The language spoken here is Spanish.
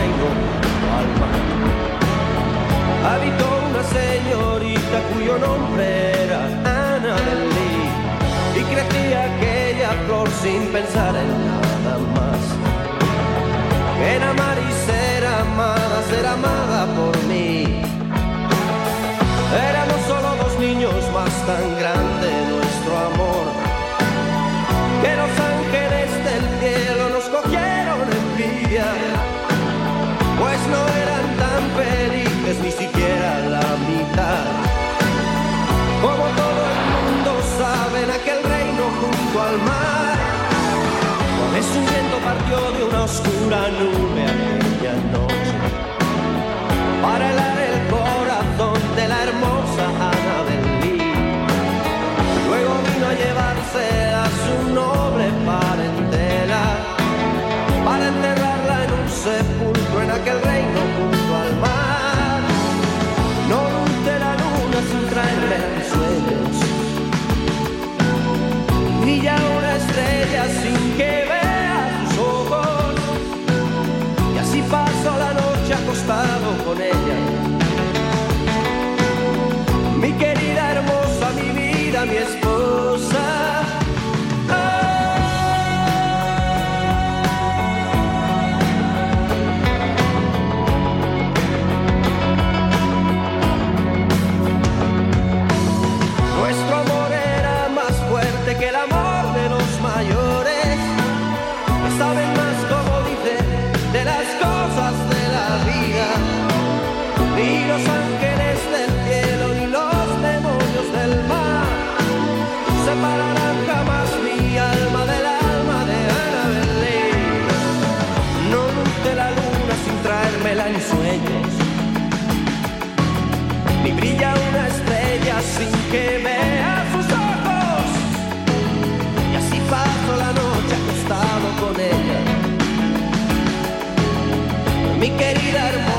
reino al mar. Habitó una señorita cuyo nombre era Annabel Lee, y crecía aquella flor sin pensar en nada más que en amar y ser amada por mí. Éramos solo dos niños, más tan grande nuestro amor que los ángeles del cielo nos cogieron envidia, pues no eran tan felices ni siquiera la mitad. Como todo el mundo sabe, en aquel reino junto al mar, una vez un viento partió de una oscura nube aquella noche para helar el corazón de la hermosa Annabel Lee. Luego vino a llevarse a su noble parentela para enterrarla en un sepulcro en aquel reino junto al mar. No luce la luna sin traerme mis sueños, brilla una estrella sin que vea sus ojos, y así paso la noche acostado con ella. Mi querida, hermosa, mi vida, mi esposa. Nuestro amor era más fuerte que el amor de los mayores, que saben más, como dicen, de las cosas de la vida. Ni los ángeles del cielo ni los demonios del mar separarán jamás mi alma del alma de Annabel Lee. No luce la luna sin traérmela en sueños, ni brilla una estrella sin que vea sus ojos, y así paso la noche acostado con ella. Mi querida hermana,